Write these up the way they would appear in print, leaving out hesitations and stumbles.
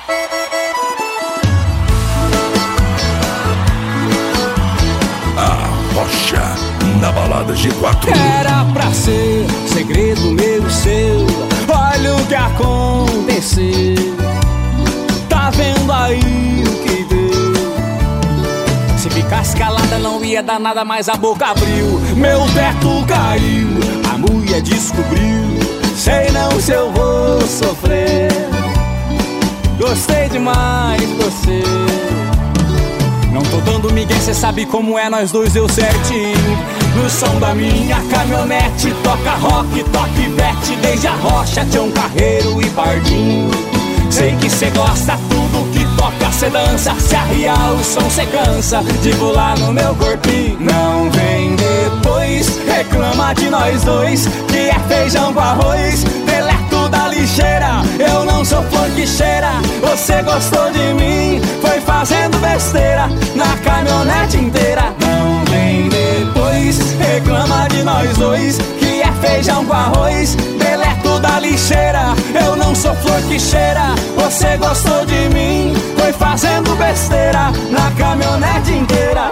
Rocha, na balada G4. Era pra ser segredo meu e seu. Olha o que aconteceu. Tá vendo aí o que deu? Se ficasse calada não ia dar nada, mas a boca abriu. Meu teto caiu, a mulher descobriu. Sei não se eu vou sofrer. Gostei demais de você. Não tô dando migué, cê sabe como é, nós dois deu certinho. No som da minha caminhonete, toca rock, toca Ivete, desde a Rocha, Tião Carreiro e Pardinho. Sei que cê gosta, tudo que toca cê dança. Se arriar o som cê cansa de pular no meu corpinho. Não vem depois, reclama de nós dois, que é feijão com arroz, deleto da lixeira. Eu não sou flor que cheira, você gostou de mim, foi fazendo besteira na caminhonete inteira. Não vem depois, reclama de nós dois, que é feijão com arroz, deleto da lixeira. Eu não sou flor que cheira, você gostou de mim, foi fazendo besteira na caminhonete inteira.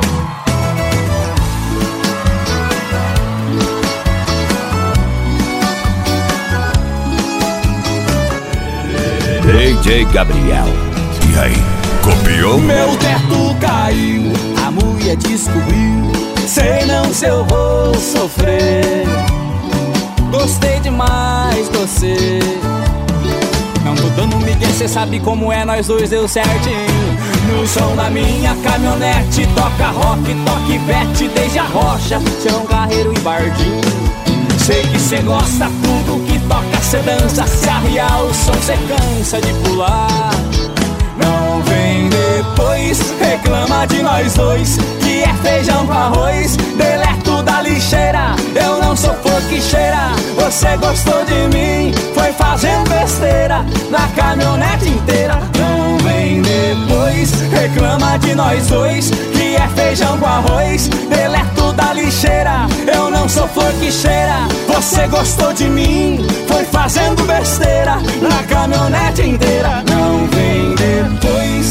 DJ Gabriel. E aí, copiou? Meu teto caiu, a mulher descobriu. Sei não se eu vou sofrer. Gostei demais de você. Não tô dando migué, cê sabe como é, nós dois deu certinho. No som da minha caminhonete, toca rock, toca Ivete, desde a Rocha, Tião Carreiro e Pardinho. Sei que cê gosta, tudo que toca cê dança. Se arriar o som cê cansa de pular. Não vem depois, reclama de nós dois, que é feijão com arroz, deleto da lixeira. Eu não sou flor que cheira, você gostou de mim, foi fazendo besteira na caminhonete inteira. Não vem depois, reclama de nós dois, que é feijão com arroz, deleto da lixeira. Eu não sou flor que cheira, você gostou de mim, foi fazendo besteira na caminhonete inteira. Não vem depois,